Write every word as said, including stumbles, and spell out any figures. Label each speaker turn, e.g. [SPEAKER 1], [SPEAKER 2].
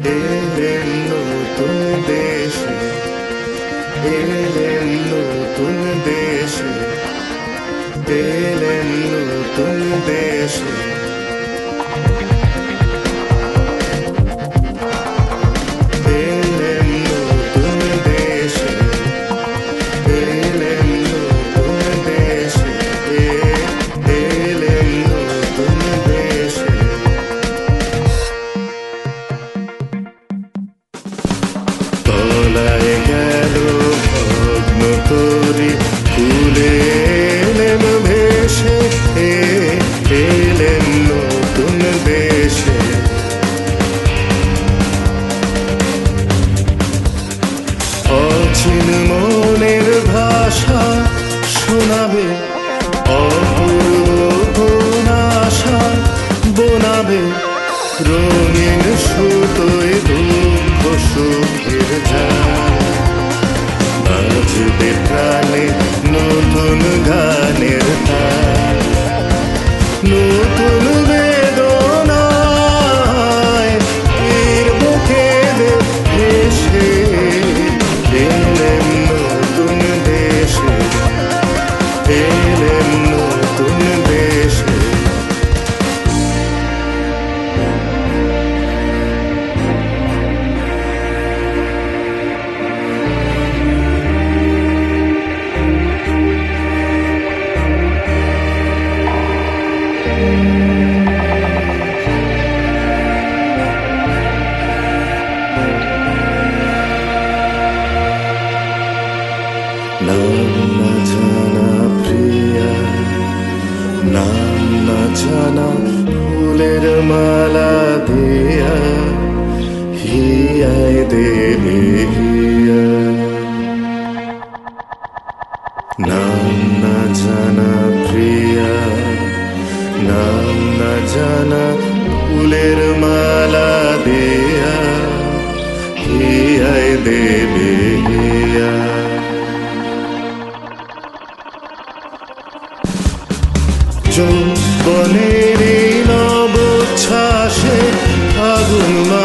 [SPEAKER 1] এলেন নতুন দেশে, এলেন নতুন দেশে, এলেন নতুন দেশে। এলেন নতুন দেশে, এলেন নতুন দেশে, এলেন নতুন দেশে। তলায় গেল ভগ্ন তরি, ফুলে এলেন ভেসে, এলেন নতুন দেশে। অচিন মনের ভাষা শোনাবে, অপূর্ব আশা বোনাবে, রঙিন সুতোয় দুঃখ সুখের যায়। বাজবে প্রাণে নতুন গানের তাল, নতুন বেদনায় এর বুকে ভেসে এলেন নতুন দেশে, এলেন নতুন দেশে। নাম না জানা প্রিয়া, নাম না জানা ফুলের মালা দিয়া, হিয়ায় দেবে হিয়া। নাম না জানা প্রিয়া, নাম না জানা ফুলের মালা দিয়া, হিয়ায় দেবে হিয়া। যৌবনের নবচ্ছ্বাসে আগুন